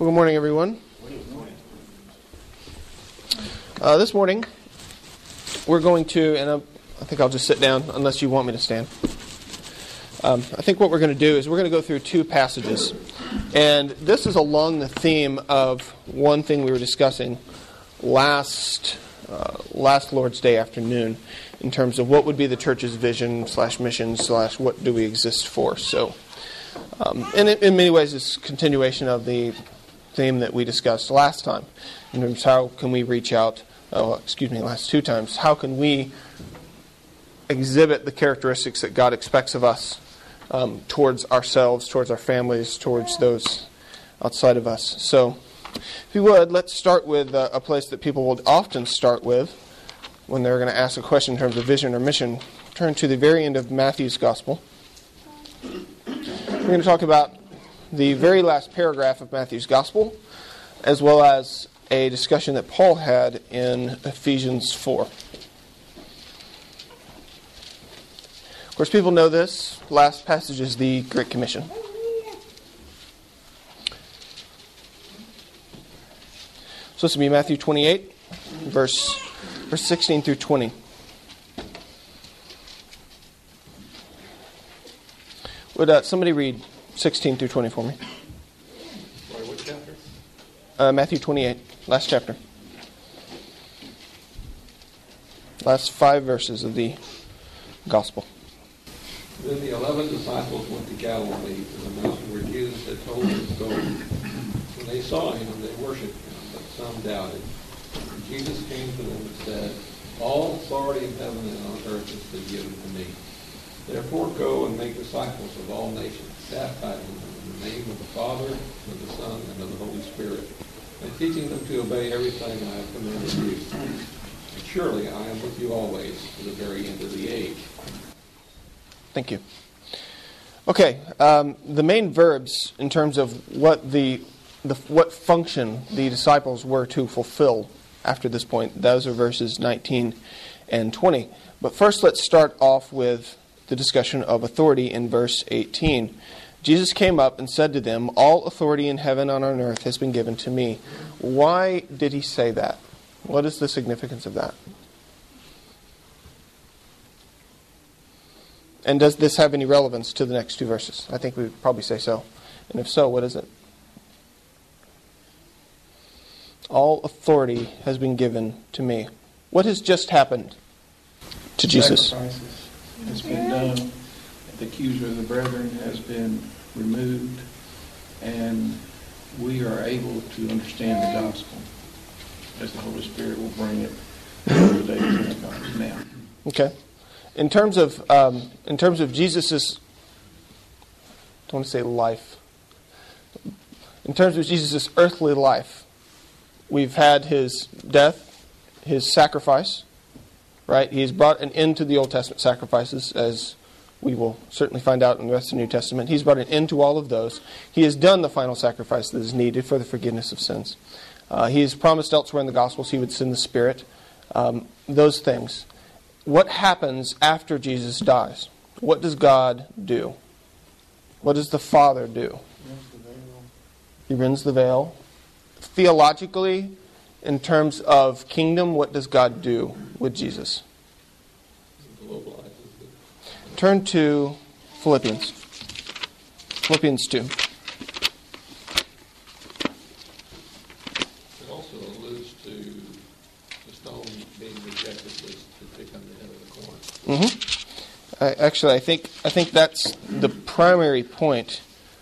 Well, good morning, everyone. This morning, we're going to, and I think I'll just sit down unless you want me to stand. I think what we're going to do is we're going to go through two passages. And this is along the theme of one thing we were discussing last Lord's Day afternoon in terms of what would be the church's vision / mission / what do we exist for. So, and in many ways, it's a continuation of the theme that we discussed last time. In terms of how can we reach out, last two times, how can we exhibit the characteristics that God expects of us towards ourselves, towards our families, towards those outside of us. So, if you would, let's start with a place that people will often start with when they're going to ask a question in terms of vision or mission. Turn to the very end of Matthew's Gospel. We're going to talk about the very last paragraph of Matthew's Gospel, as well as a discussion that Paul had in Ephesians 4. Of course, people know this. Last passage is the Great Commission. So this will be Matthew 28, verse 16 through 20. Would somebody read 16 through 20 for me? Sorry, what chapter? Matthew 28, last chapter. Last 5 verses of the Gospel. Then the 11 disciples went to Galilee, to the mountain where Jesus had told them to go. When they saw him, they worshipped him, but some doubted. And Jesus came to them and said, "All authority in heaven and on earth has been given to me. Therefore go and make disciples of all nations, baptizing them in the name of the Father, of the Son, and of the Holy Spirit, and teaching them to obey everything I have commanded you. And surely I am with you always to the very end of the age." Thank you. Okay, the main verbs in terms of what what function the disciples were to fulfill after this point, those are verses 19 and 20. But first, let's start off with the discussion of authority in verse 18. Jesus came up and said to them, "All authority in heaven and on earth has been given to me." Why did he say that? What is the significance of that? And does this have any relevance to the next two verses? I think we would probably say so. And if so, what is it? All authority has been given to me. What has just happened to Jesus? Sacrifices has been done. The accuser of the brethren has been removed. And we are able to understand the gospel as the Holy Spirit will bring it over the day of Pentecost now. Okay. In terms of Jesus's, I don't want to say life. In terms of Jesus's earthly life, we've had his death, his sacrifice, right? He's brought an end to the Old Testament sacrifices, as we will certainly find out in the rest of the New Testament. He's brought an end to all of those. He has done the final sacrifice that is needed for the forgiveness of sins. He has promised elsewhere in the Gospels he would send the Spirit. Those things. What happens after Jesus dies? What does God do? What does the Father do? He rends the veil. Theologically, in terms of kingdom, what does God do with Jesus? Turn to Philippians. Philippians 2. It also alludes to the stone being rejected to become the head of the corn. Mm-hmm. Actually, I think that's the primary point,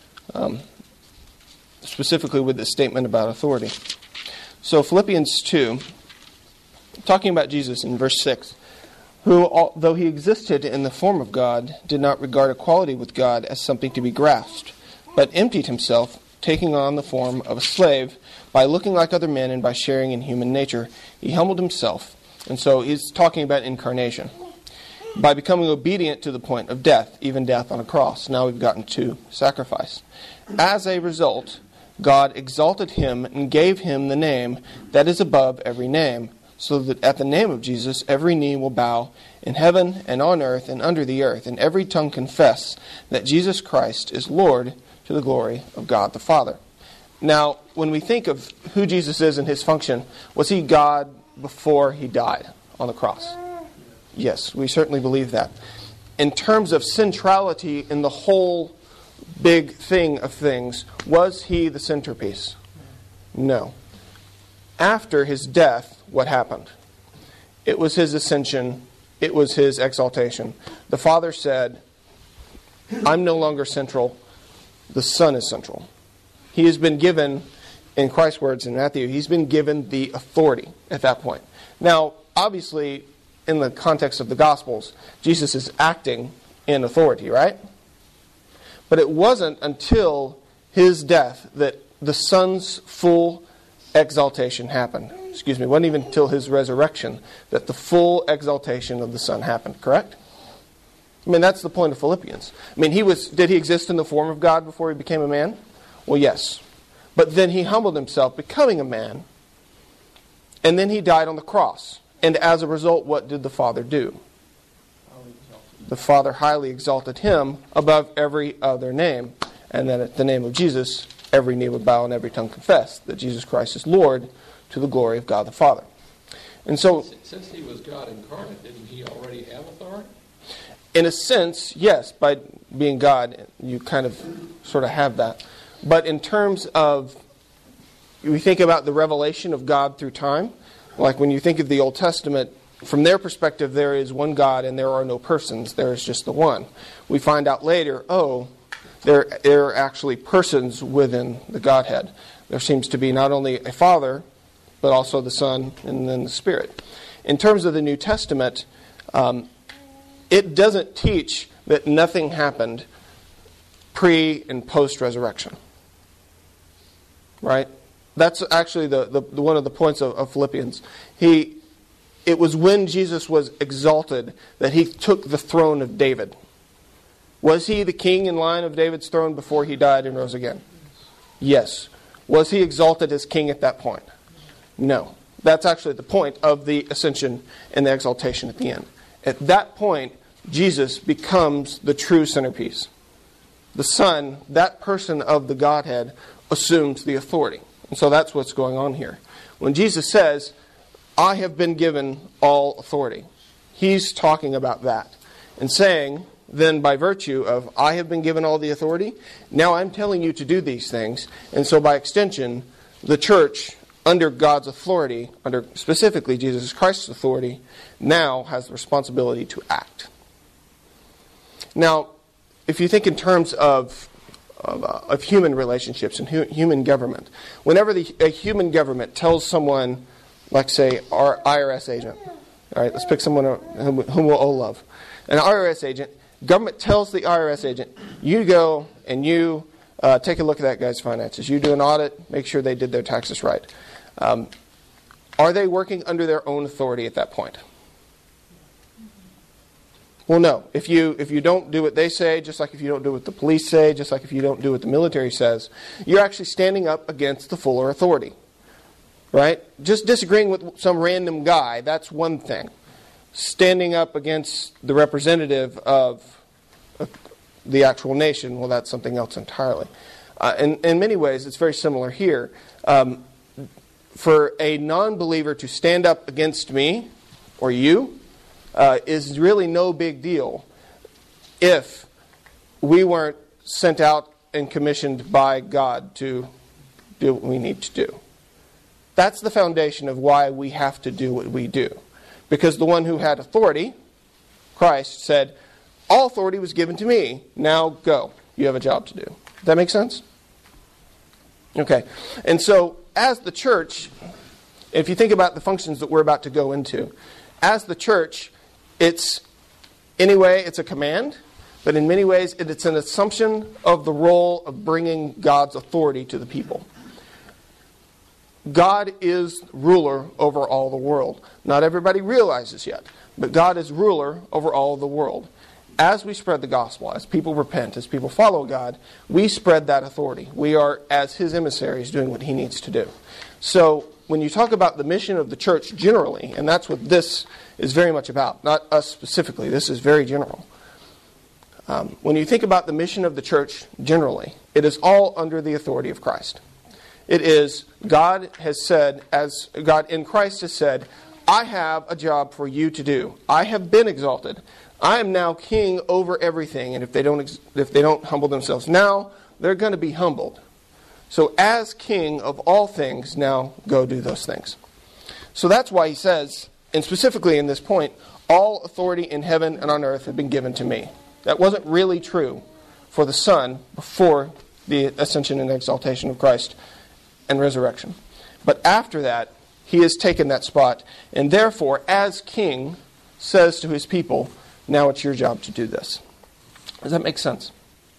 specifically with the statement about authority. So Philippians 2, talking about Jesus in verse 6, who, though he existed in the form of God, did not regard equality with God as something to be grasped, but emptied himself, taking on the form of a slave. By looking like other men and by sharing in human nature, he humbled himself. And so he's talking about incarnation. By becoming obedient to the point of death, even death on a cross. Now we've gotten to sacrifice. As a result, God exalted him and gave him the name that is above every name, so that at the name of Jesus every knee will bow in heaven and on earth and under the earth, and every tongue confess that Jesus Christ is Lord, to the glory of God the Father. Now, when we think of who Jesus is and his function, was he God before he died on the cross? Yes, we certainly believe that. In terms of centrality in the whole big thing of things, was he the centerpiece? No. After his death, what happened? It was his ascension. It was his exaltation. The Father said, I'm no longer central. The Son is central. He has been given, in Christ's words in Matthew, he's been given the authority at that point. Now, obviously, in the context of the Gospels, Jesus is acting in authority, right? But it wasn't until his death that the Son's full exaltation happened. It wasn't even until his resurrection that the full exaltation of the Son happened, correct? I mean, that's the point of Philippians. I mean, did he exist in the form of God before he became a man? Well, yes. But then he humbled himself, becoming a man, and then he died on the cross. And as a result, what did the Father do? The Father highly exalted him above every other name. And then at the name of Jesus, every knee would bow and every tongue confess that Jesus Christ is Lord, to the glory of God the Father. And so, since he was God incarnate, didn't he already have authority? In a sense, yes. By being God, you kind of sort of have that. But in terms of, we think about the revelation of God through time, like when you think of the Old Testament, from their perspective, there is one God and there are no persons. There is just the one. We find out later, there are actually persons within the Godhead. There seems to be not only a Father, but also the Son and then the Spirit. In terms of the New Testament, it doesn't teach that nothing happened pre and post-resurrection. Right? That's actually the one of the points of Philippians. It was when Jesus was exalted that he took the throne of David. Was he the king in line of David's throne before he died and rose again? Yes. Was he exalted as king at that point? No. That's actually the point of the ascension and the exaltation at the end. At that point, Jesus becomes the true centerpiece. The Son, that person of the Godhead, assumes the authority. And so that's what's going on here. When Jesus says, I have been given all authority, he's talking about that. And saying, then by virtue of, I have been given all the authority, now I'm telling you to do these things. And so by extension, the church, under God's authority, under specifically Jesus Christ's authority, now has the responsibility to act. Now, if you think in terms of human relationships and human government, whenever a human government tells someone, like say our IRS agent, all right, let's pick someone whom we'll all love, an IRS agent, government tells the IRS agent, you go and you take a look at that guy's finances. You do an audit, make sure they did their taxes right. Are they working under their own authority at that point? Well, no. If you don't do what they say, just like if you don't do what the police say, just like if you don't do what the military says, you're actually standing up against the fuller authority. Right? Just disagreeing with some random guy, that's one thing. Standing up against the representative of the actual nation, well, that's something else entirely. In many ways, it's very similar here. For a non-believer to stand up against me or you is really no big deal if we weren't sent out and commissioned by God to do what we need to do. That's the foundation of why we have to do what we do. Because the one who had authority, Christ, said, all authority was given to me. Now go. You have a job to do. Does that make sense? Okay. And so, as the church, if you think about the functions that we're about to go into, as the church, it's a command, but in many ways it's an assumption of the role of bringing God's authority to the people. God is ruler over all the world. Not everybody realizes yet, but God is ruler over all the world. As we spread the gospel, as people repent, as people follow God, we spread that authority. We are, as His emissaries, doing what He needs to do. So, when you talk about the mission of the church generally, and that's what this is very much about, not us specifically, this is very general. When you think about the mission of the church generally, it is all under the authority of Christ. It is God has said, as God in Christ has said, I have a job for you to do. I have been exalted. I am now king over everything. And if they don't humble themselves now, they're going to be humbled. So as king of all things, now go do those things. So that's why he says, and specifically in this point, all authority in heaven and on earth have been given to me. That wasn't really true for the Son before the ascension and exaltation of Christ and resurrection. But after that, he has taken that spot, and therefore, as king, says to his people, now it's your job to do this. Does that make sense?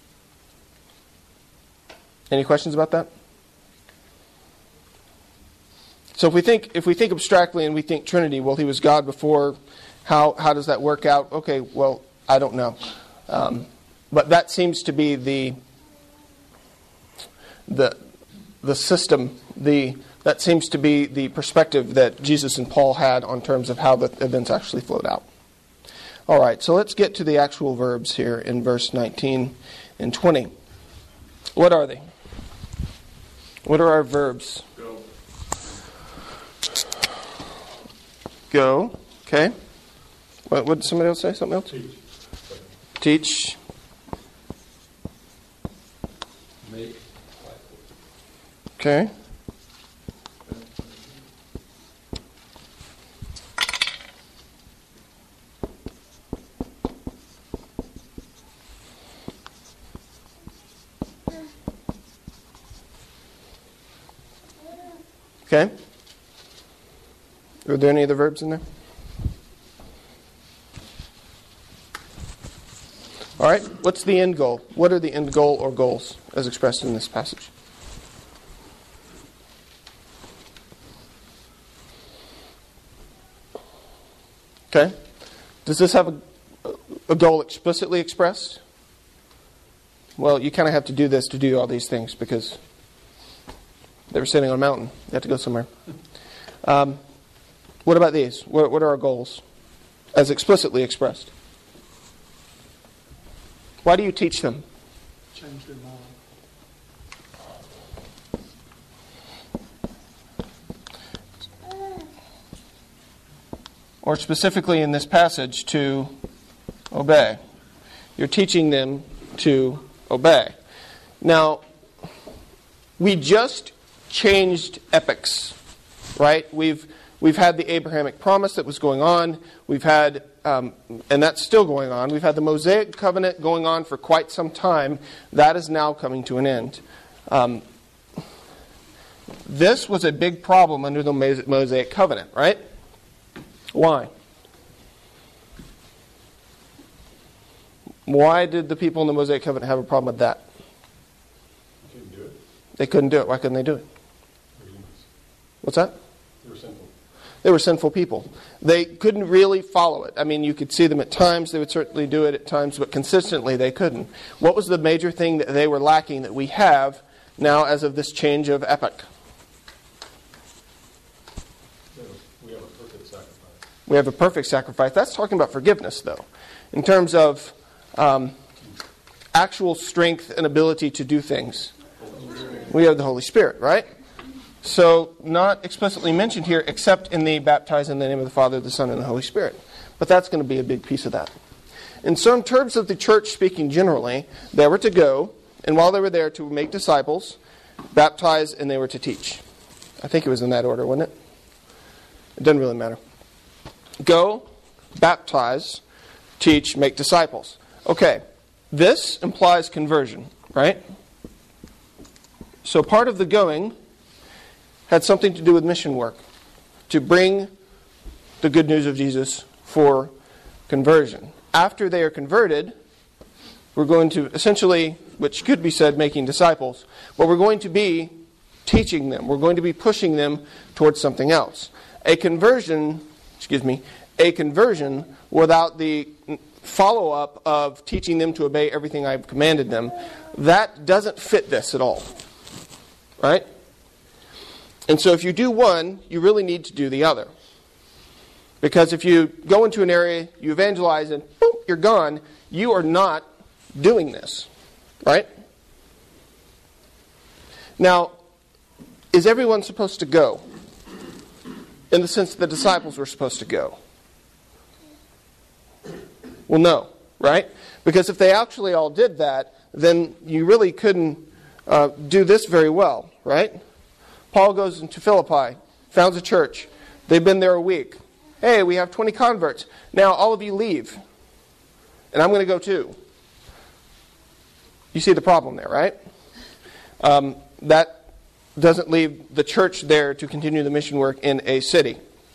Any questions about that? So if we think abstractly and we think Trinity, well, he was God before, how does that work out? Okay, well, I don't know. But that seems to be the system, that seems to be the perspective that Jesus and Paul had on terms of how the events actually flowed out. All right, so let's get to the actual verbs here in verse 19 and 20. What are they? What are our verbs? Go. Okay. What did somebody else say? Something else? Teach. Make. Okay. Okay. Are there any other verbs in there? All right. What's the end goal? What are the end goal or goals as expressed in this passage? Okay. Does this have a goal explicitly expressed? Well, you kind of have to do this to do all these things because they were sitting on a mountain. You have to go somewhere. What about these? What are our goals as explicitly expressed? Why do you teach them? Change their mind. Or specifically in this passage, to obey. You're teaching them to obey. Now, we just changed epochs, right? We've had the Abrahamic promise that was going on. We've had, and that's still going on. We've had the Mosaic covenant going on for quite some time. That is now coming to an end. This was a big problem under the Mosaic covenant, right? Why? Why did the people in the Mosaic covenant have a problem with that? They couldn't do it. They couldn't do it. Why couldn't they do it? What's that? They were sinful. They were sinful people. They couldn't really follow it. I mean, you could see them at times. They would certainly do it at times, but consistently they couldn't. What was the major thing that they were lacking that we have now as of this change of epoch? We have a perfect sacrifice. We have a perfect sacrifice. That's talking about forgiveness, though. In terms of actual strength and ability to do things. We have the Holy Spirit, right? So, not explicitly mentioned here, except in the baptize in the name of the Father, the Son, and the Holy Spirit. But that's going to be a big piece of that. In some terms of the church speaking generally, they were to go, and while they were there, to make disciples, baptize, and they were to teach. I think it was in that order, wasn't it? It doesn't really matter. Go, baptize, teach, make disciples. Okay, this implies conversion, right? So part of the going had something to do with mission work, to bring the good news of Jesus for conversion. After they are converted, we're going to essentially, which could be said, making disciples, but we're going to be teaching them. We're going to be pushing them towards something else. A conversion without the follow-up of teaching them to obey everything I've commanded them, that doesn't fit this at all. Right? And so if you do one, you really need to do the other. Because if you go into an area, you evangelize, and boom, you're gone, you are not doing this. Right? Now, is everyone supposed to go? In the sense the disciples were supposed to go? Well, no, right? Because if they actually all did that, then you really couldn't do this very well, right? Paul goes into Philippi, founds a church. They've been there a week. Hey, we have 20 converts. Now all of you leave. And I'm going to go too. You see the problem there, right? That doesn't leave the church there to continue the mission work in a city.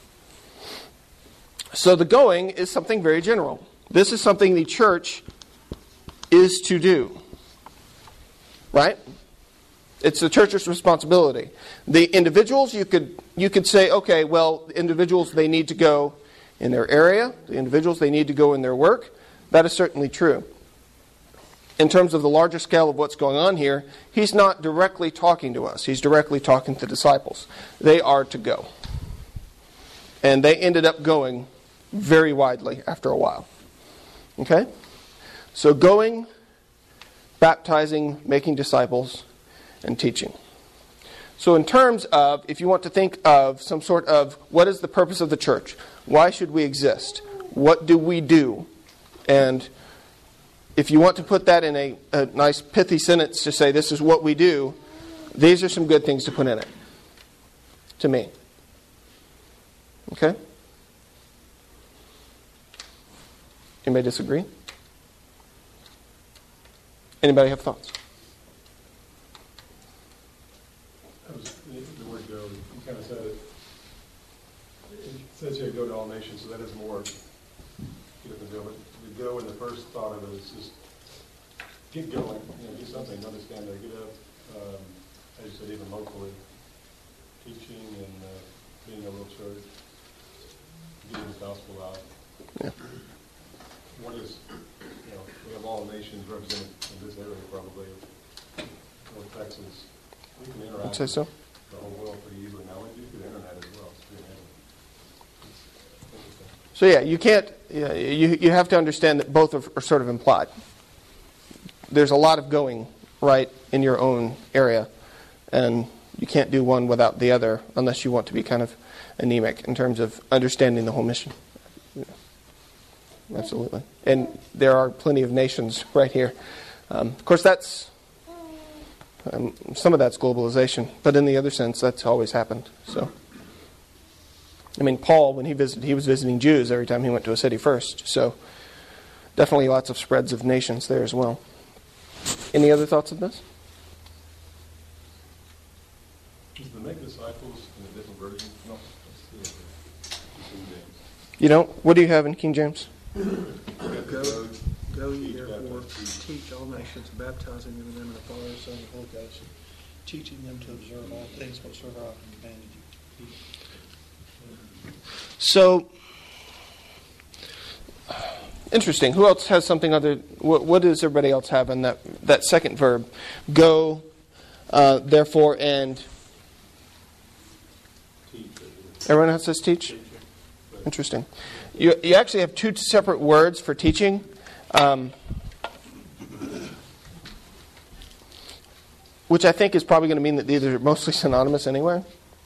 So the going is something very general. This is something the church is to do. Right? It's the church's responsibility. The individuals, you could say, okay, well, individuals, they need to go in their area. The individuals, they need to go in their work. That is certainly true. In terms of the larger scale of what's going on here, he's not directly talking to us. He's directly talking to disciples. They are to go. And they ended up going very widely after a while. Okay? So going, baptizing, making disciples, and teaching. So in terms of, if you want to think of some sort of, what is the purpose of the church? Why should we exist? What do we do? And if you want to put that in a nice pithy sentence to say this is what we do, these are some good things to put in it. To me. Okay? Anybody disagree? Anybody have thoughts? The word go, you kind of said it. It says here, go to all nations, so that is more. The go in the first thought of it is just get going, do something, understand that, get up, as you said, even locally, teaching and being a real church, getting the gospel out. Yeah. What is, we have all nations represented in this area probably, North Texas. We can interact I'd say so. with the whole world pretty easily now. We do through the internet as well. So yeah, you can't. You have to understand that both are sort of implied. There's a lot of going right in your own area, and you can't do one without the other unless you want to be kind of anemic in terms of understanding the whole mission. Yeah. Absolutely, and there are plenty of nations right here. Of course, that's some of that's globalization, but in the other sense, that's always happened. So. I mean, Paul, when he visited, he was visiting Jews every time he went to a city first. So, definitely lots of spreads of nations there as well. Any other thoughts of this? Is the make disciples in a different version? No. You don't? What do you have in King James? Go ye therefore, teach all nations, baptizing them in the name of the Father, Son, and Holy Ghost, teaching them to observe all things whatsoever I have commanded you. So, interesting. Who else has something other? What does everybody else have in that second verb? Go, therefore, and everyone else says teach? Interesting. You actually have two separate words for teaching. Which I think is probably going to mean that these are mostly synonymous anyway.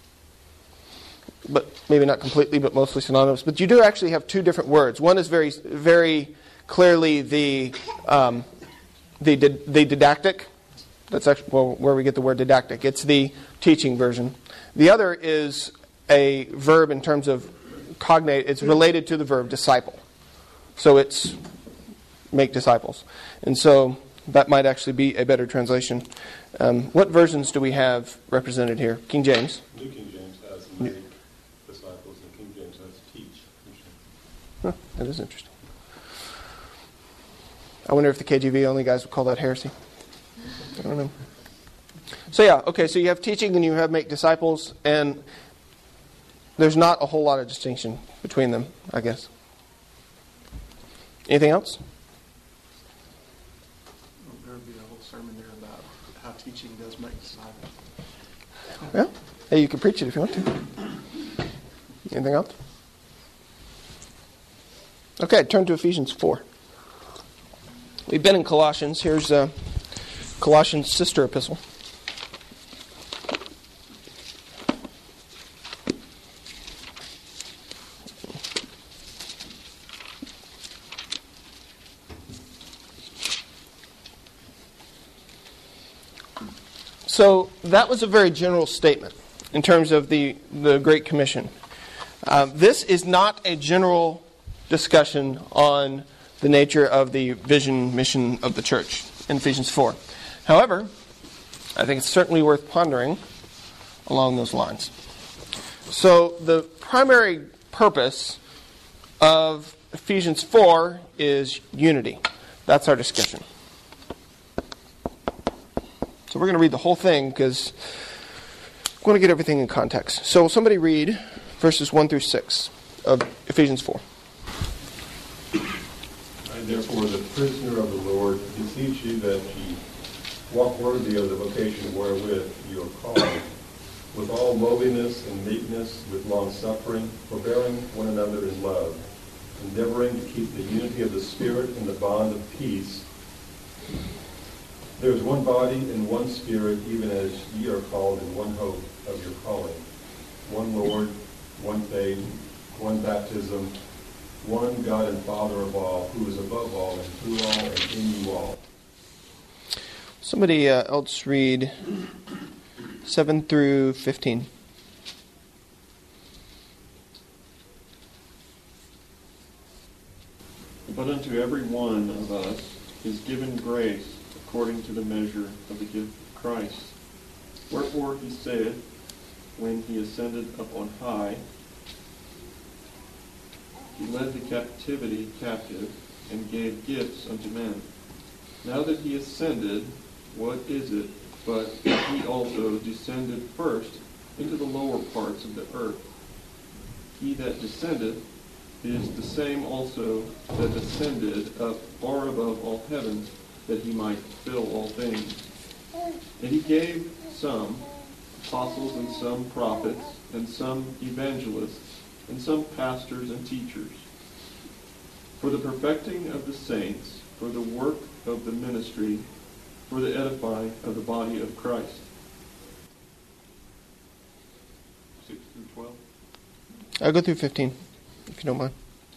But maybe not completely, but mostly synonymous. But you do actually have two different words. One is very, very clearly the didactic. That's actually where we get the word didactic. It's the teaching version. The other is a verb in terms of cognate. It's related to the verb disciple. So it's make disciples. And so that might actually be a better translation. What versions do we have represented here? King James. New King James has make disciples, and King James has teach. Huh, that is interesting. I wonder if the KJV only guys would call that heresy. I don't know. So yeah, okay, so you have teaching and you have make disciples, and there's not a whole lot of distinction between them, I guess. Anything else? There would be a whole sermon there about how teaching does make disciples. Well, hey, you can preach it if you want to. Anything else? Okay, turn to Ephesians 4. We've been in Colossians. Here's Colossians' sister epistle. So that was a very general statement in terms of the Great Commission. This is not a general discussion on the nature of the vision, mission of the church in Ephesians 4. However, I think it's certainly worth pondering along those lines. So the primary purpose of Ephesians 4 is unity. That's our discussion. So we're going to read the whole thing because I want to get everything in context. So somebody read verses 1 through 6 of Ephesians 4. I therefore, the prisoner of the Lord, beseech you that ye walk worthy of the vocation wherewith you are called, with all lowliness and meekness, with long-suffering, forbearing one another in love, endeavoring to keep the unity of the Spirit in the bond of peace. There is one body and one Spirit, even as ye are called in one hope of your calling. One Lord, one faith, one baptism, one God and Father of all, who is above all and through all and in you all. Somebody else read 7 through 15. But unto every one of us is given grace according to the measure of the gift of Christ. Wherefore he said, when he ascended up on high, he led the captivity captive and gave gifts unto men. Now that he ascended, what is it but that he also descended first into the lower parts of the earth? He that descended is the same also that ascended up far above all heavens, that he might fill all things. And he gave some apostles, and some prophets, and some evangelists, and some pastors and teachers, for the perfecting of the saints, for the work of the ministry, for the edifying of the body of Christ. 6 through 12. I'll go through 15, if you don't mind.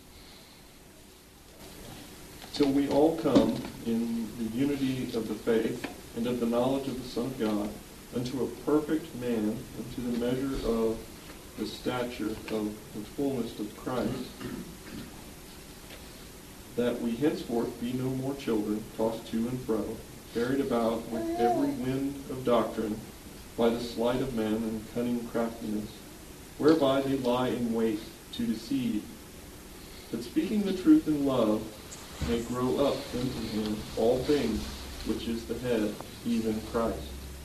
Till we all come in the unity of the faith and of the knowledge of the Son of God, unto a perfect man, unto the measure of the stature of the fullness of Christ, that we henceforth be no more children, tossed to and fro, carried about with every wind of doctrine, by the sleight of men and cunning craftiness, whereby they lie in wait to deceive. But speaking the truth in love, may grow up into him all things, which is the head, even Christ.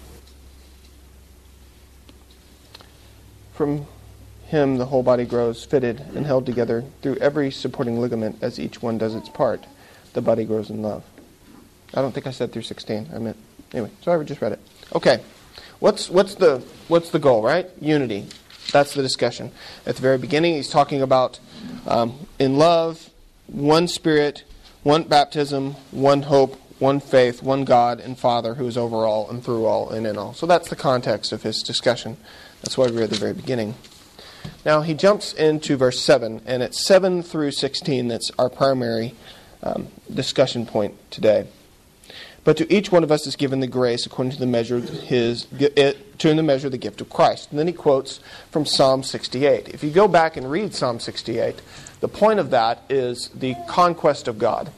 From him the whole body grows, fitted and held together through every supporting ligament, as each one does its part. The body grows in love. I don't think I said through 16. I meant anyway. So I just read it. Okay, what's the goal? Right? Unity. That's the discussion. At the very beginning, he's talking about in love, one Spirit, one baptism, one hope, one faith, one God and Father who is over all and through all and in all. So that's the context of his discussion. That's why we read at the very beginning. Now he jumps into verse 7, and it's 7 through 16 that's our primary discussion point today. But to each one of us is given the grace according to the measure of the gift of Christ. And then he quotes from Psalm 68. If you go back and read Psalm 68, the point of that is the conquest of God.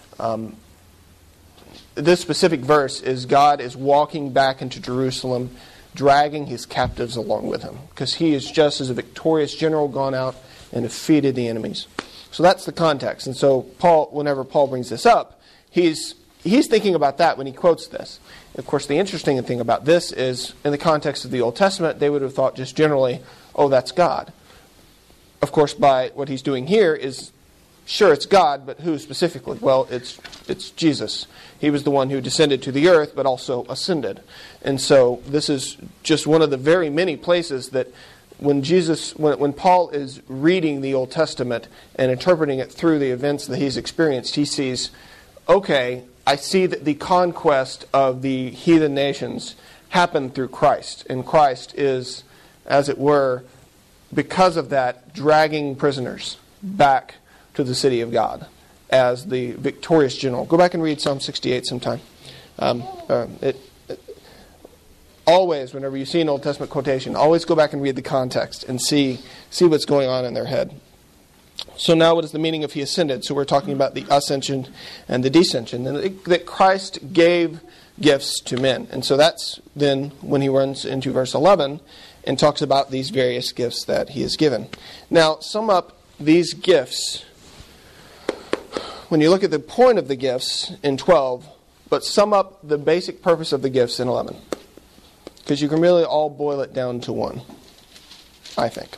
This specific verse is God is walking back into Jerusalem, dragging his captives along with him, because he is just as a victorious general gone out and defeated the enemies. So that's the context. And so Paul, whenever Paul brings this up, he's thinking about that when he quotes this. And of course, the interesting thing about this is, in the context of the Old Testament, they would have thought just generally, oh, that's God. Of course, by what he's doing here is, sure, it's God, but who specifically? Well, it's Jesus. He was the one who descended to the earth, but also ascended. And so this is just one of the very many places that when Paul is reading the Old Testament and interpreting it through the events that he's experienced, he sees, okay, I see that the conquest of the heathen nations happened through Christ. And Christ is, as it were, because of that, dragging prisoners back to the city of God as the victorious general. Go back and read Psalm 68 sometime. always, whenever you see an Old Testament quotation, always go back and read the context and see what's going on in their head. So now what is the meaning of he ascended? So we're talking about the ascension and the descension. And that Christ gave gifts to men. And so that's then when he runs into verse 11 and talks about these various gifts that he has given. Now, sum up these gifts. When you look at the point of the gifts in 12, but sum up the basic purpose of the gifts in 11. Because you can really all boil it down to one, I think.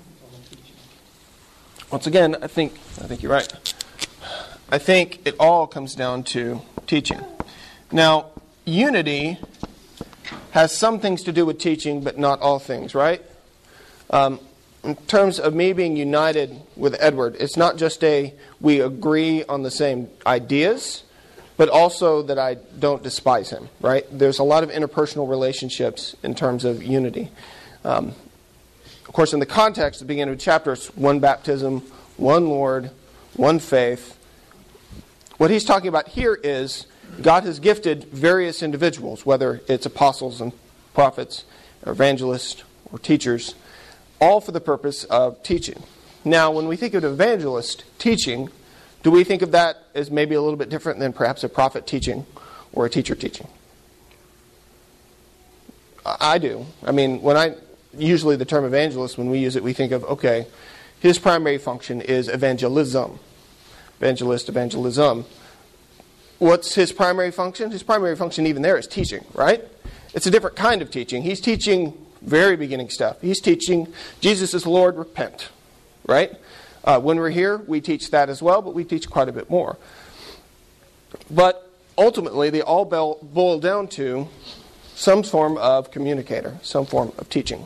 Once again, I think you're right. I think it all comes down to teaching. Now, unity has some things to do with teaching, but not all things, right? In terms of me being united with Edward, it's not just we agree on the same ideas, but also that I don't despise him, right? There's a lot of interpersonal relationships in terms of unity. Of course, in the context at the beginning of the chapter, it's one baptism, one Lord, one faith. What he's talking about here is God has gifted various individuals, whether it's apostles and prophets, or evangelists, or teachers, all for the purpose of teaching. Now, when we think of an evangelist teaching, do we think of that as maybe a little bit different than perhaps a prophet teaching or a teacher teaching? I do. I mean, usually the term evangelist, when we use it, we think of, okay, his primary function is evangelism. Evangelism. What's his primary function? His primary function even there is teaching, right? It's a different kind of teaching. He's teaching very beginning stuff. He's teaching Jesus is Lord, repent, right? When we're here, we teach that as well, but we teach quite a bit more. But ultimately, they all boil down to some form of communicator, some form of teaching.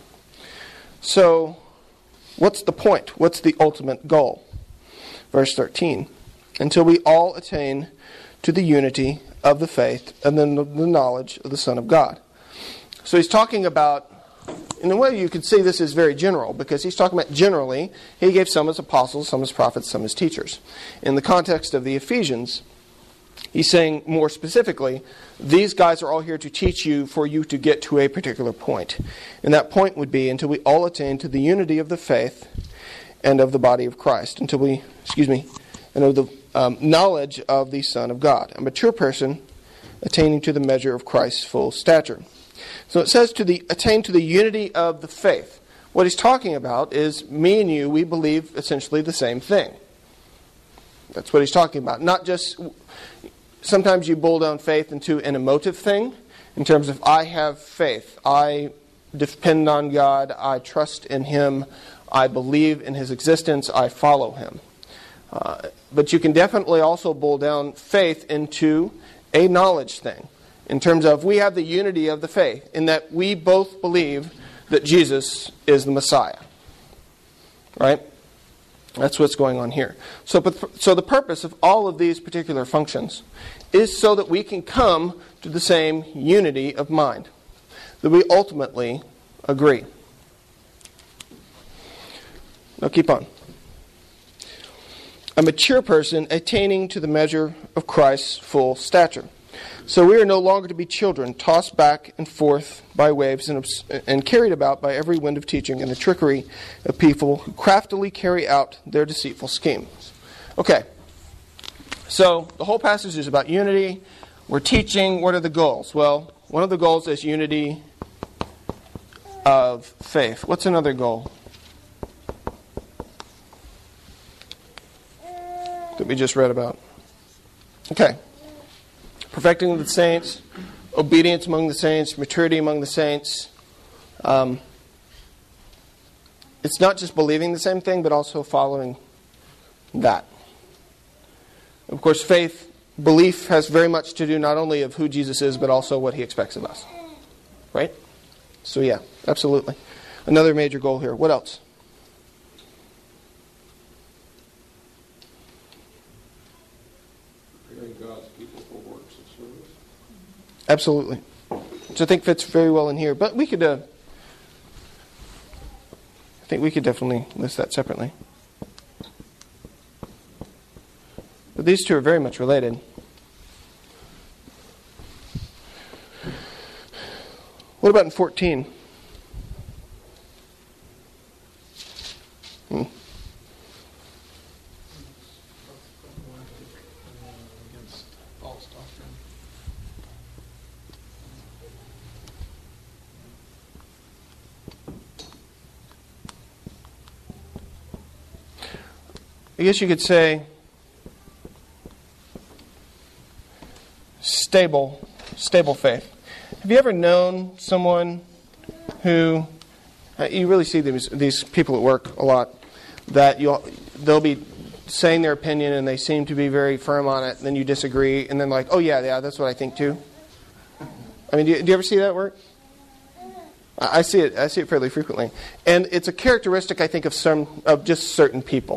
So, what's the point? What's the ultimate goal? Verse 13. Until we all attain to the unity of the faith and then the knowledge of the Son of God. So he's talking about, in a way you could say this is very general, because he's talking about generally, he gave some as apostles, some as prophets, some as teachers. In the context of the Ephesians, he's saying more specifically, these guys are all here to teach you for you to get to a particular point. And that point would be until we all attain to the unity of the faith and of the body of Christ. And of the knowledge of the Son of God. A mature person attaining to the measure of Christ's full stature. So it says attain to the unity of the faith. What he's talking about is me and you, we believe essentially the same thing. That's what he's talking about. Not just, sometimes you boil down faith into an emotive thing, in terms of I have faith, I depend on God, I trust in Him, I believe in His existence, I follow Him. But you can definitely also boil down faith into a knowledge thing. In terms of we have the unity of the faith, in that we both believe that Jesus is the Messiah. Right? That's what's going on here. So the purpose of all of these particular functions is so that we can come to the same unity of mind. That we ultimately agree. Now keep on. A mature person attaining to the measure of Christ's full stature. So we are no longer to be children, tossed back and forth by waves and carried about by every wind of teaching and the trickery of people who craftily carry out their deceitful schemes. Okay, so the whole passage is about unity. We're teaching. What are the goals? Well, one of the goals is unity of faith. What's another goal that we just read about? Okay. Perfecting the saints, obedience among the saints, maturity among the saints. It's not just believing the same thing, but also following that. Of course, belief has very much to do not only of who Jesus is, but also what He expects of us. Right? So yeah, absolutely. Another major goal here. What else? Preparing God's people for works of service. Absolutely. Which I think fits very well in here. But we could, I think we could definitely list that separately. But these two are very much related. What about in 14? Against false doctrine. I guess you could say stable faith. Have you ever known someone who, you really see these people at work a lot, that they'll be saying their opinion and they seem to be very firm on it, and then you disagree, and then like, oh yeah, that's what I think too. I mean, do you ever see that at work? I see it fairly frequently, and it's a characteristic, I think, of just certain people.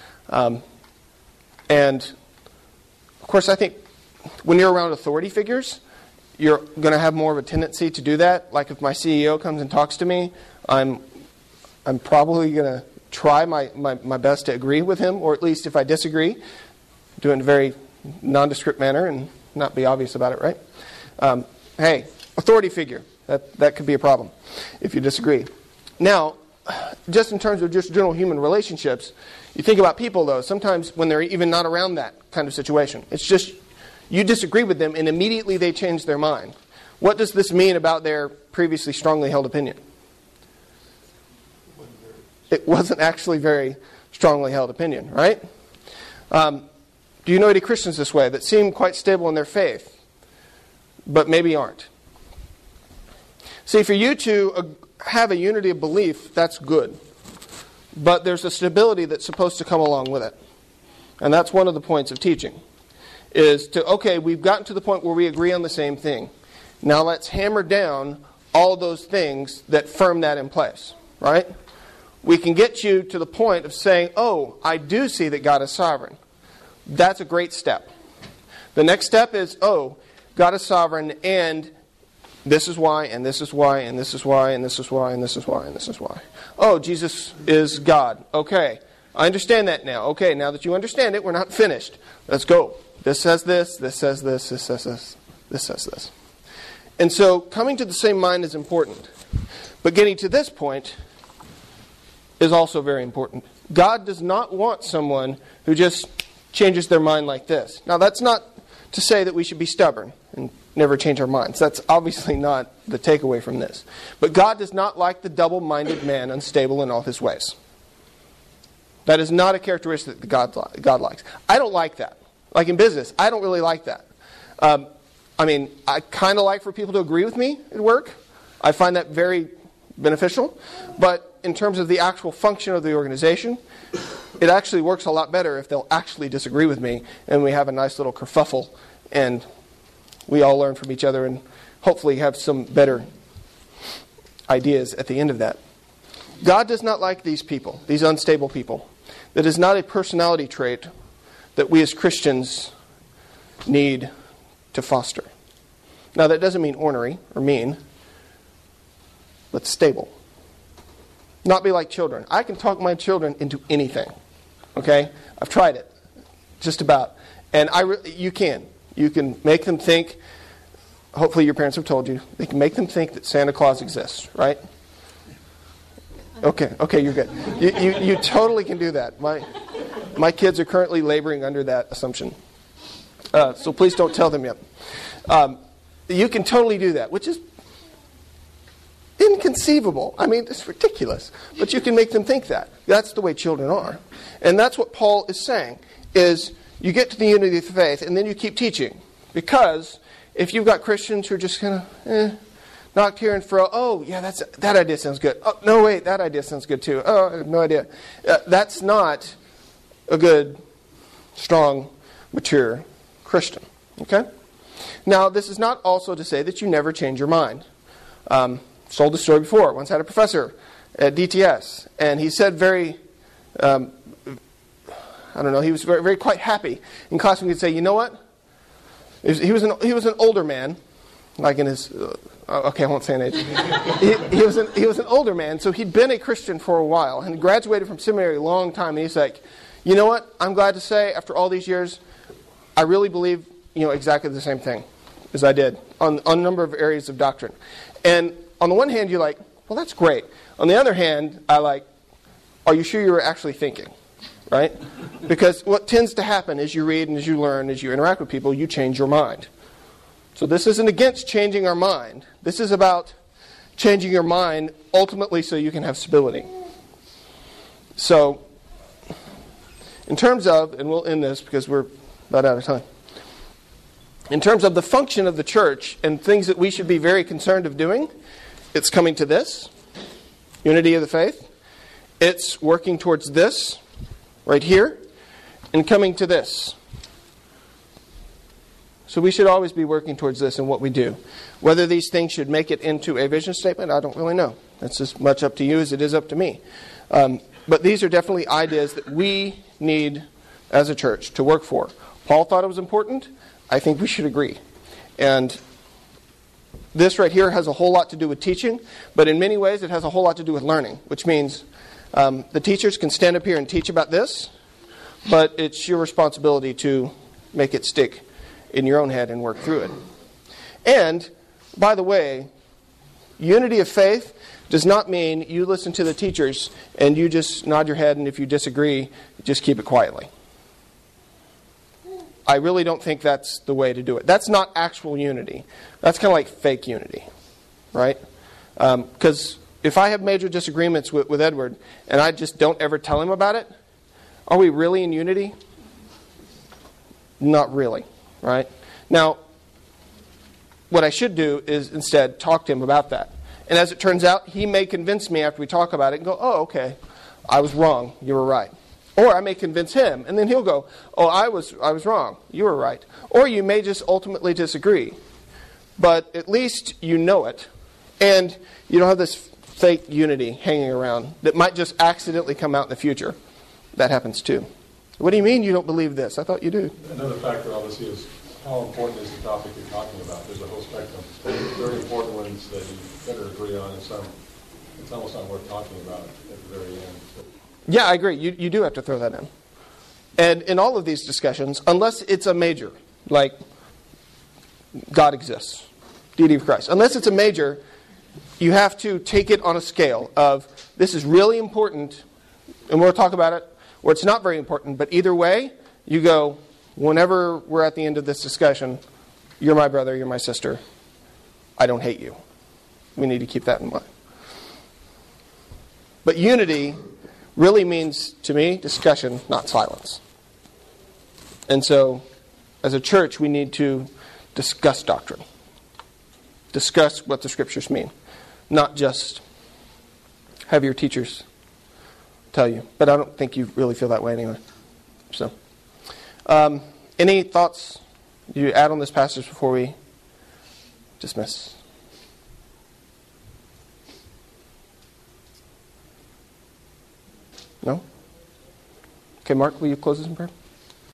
And of course, I think when you're around authority figures, you're going to have more of a tendency to do that. Like if my CEO comes and talks to me, I'm probably going to try my best to agree with him, or at least if I disagree, do it in a very nondescript manner and not be obvious about it, right? Hey, authority figure, that could be a problem if you disagree. Now, just in terms of just general human relationships, you think about people, though, sometimes when they're even not around that kind of situation. It's just you disagree with them and immediately they change their mind. What does this mean about their previously strongly held opinion? It wasn't actually very strongly held opinion, right? Do you know any Christians this way that seem quite stable in their faith, but maybe aren't? See, for you to have a unity of belief, that's good. But there's a stability that's supposed to come along with it. And that's one of the points of teaching. Is to, okay, we've gotten to the point where we agree on the same thing. Now let's hammer down all those things that firm that in place. Right? We can get you to the point of saying, oh, I do see that God is sovereign. That's a great step. The next step is, oh, God is sovereign, and this is why, and this is why, and this is why, and this is why, and this is why, and this is why. Oh, Jesus is God. Okay, I understand that now. Okay, now that you understand it, we're not finished. Let's go. This says this, this says this, this says this, this says this. And so coming to the same mind is important. But getting to this point is also very important. God does not want someone who just changes their mind like this. Now, that's not to say that we should be stubborn and never change our minds. That's obviously not the takeaway from this. But God does not like the double-minded man, unstable in all his ways. That is not a characteristic that God likes. I don't like that. Like in business, I don't really like that. I kind of like for people to agree with me at work. I find that very beneficial. But in terms of the actual function of the organization, it actually works a lot better if they'll actually disagree with me and we have a nice little kerfuffle and we all learn from each other and hopefully have some better ideas at the end of that. God does not like these people, these unstable people. That is not a personality trait that we as Christians need to foster. Now, that doesn't mean ornery or mean, but stable. Not be like children. I can talk my children into anything. Okay? I've tried it. Just about. And you can. You can make them think, hopefully your parents have told you, they can make them think that Santa Claus exists, right? Okay, you're good. You totally can do that. My kids are currently laboring under that assumption. So please don't tell them yet. You can totally do that, which is inconceivable. I mean, it's ridiculous. But you can make them think that. That's the way children are. And that's what Paul is saying, is you get to the unity of the faith, and then you keep teaching. Because if you've got Christians who are just kind of, knocked here and fro, oh, yeah, that idea sounds good. Oh, no, wait, that idea sounds good too. Oh, I have no idea. That's not a good, strong, mature Christian. Okay? Now, this is not also to say that you never change your mind. Told the story before. Once had a professor at DTS, and he said he was very quite happy in class when he could say, you know what? He was an older man, like in his, okay, I won't say an age. He was an older man, so he'd been a Christian for a while, and graduated from seminary a long time, and he's like, you know what? I'm glad to say, after all these years, I really believe, exactly the same thing as I did on a number of areas of doctrine. And on the one hand, you're like, well, that's great. On the other hand, are you sure you were actually thinking? Right? Because what tends to happen as you read and as you learn, as you interact with people, you change your mind. So this isn't against changing our mind. This is about changing your mind ultimately so you can have stability. So, in terms of, and we'll end this because we're about out of time. In terms of the function of the church and things that we should be very concerned of doing, it's coming to this, unity of the faith. It's working towards this, right here, and coming to this. So we should always be working towards this in what we do. Whether these things should make it into a vision statement, I don't really know. That's as much up to you as it is up to me. But these are definitely ideas that we need as a church to work for. Paul thought it was important. I think we should agree. And this right here has a whole lot to do with teaching, but in many ways it has a whole lot to do with learning, which means the teachers can stand up here and teach about this, but it's your responsibility to make it stick in your own head and work through it. And, by the way, unity of faith does not mean you listen to the teachers and you just nod your head, and if you disagree, just keep it quietly. I really don't think that's the way to do it. That's not actual unity. That's kind of like fake unity, right? Because if I have major disagreements with Edward and I just don't ever tell him about it, are we really in unity? Not really, right? Now, what I should do is instead talk to him about that. And as it turns out, he may convince me after we talk about it and go, oh, okay, I was wrong, you were right. Or I may convince him, and then he'll go, oh, I was wrong, you were right. Or you may just ultimately disagree. But at least you know it, and you don't have this fake unity hanging around that might just accidentally come out in the future. That happens too. What do you mean you don't believe this? I thought you do. Another factor, obviously, is how important is the topic you're talking about. There's a whole spectrum. Very important ones that you better agree on, and some it's almost not worth talking about at the very end. So. Yeah, I agree. You do have to throw that in. And in all of these discussions, unless it's a major, like God exists, deity of Christ, unless it's a major, you have to take it on a scale of this is really important, and we'll talk about it, or it's not very important, but either way, you go, whenever we're at the end of this discussion, you're my brother, you're my sister, I don't hate you. We need to keep that in mind. But unity really means, to me, discussion, not silence. And so, as a church, we need to discuss doctrine. Discuss what the Scriptures mean. Not just have your teachers tell you. But I don't think you really feel that way anyway. So, any thoughts you add on this passage before we dismiss? No? Okay, Mark, will you close us in prayer?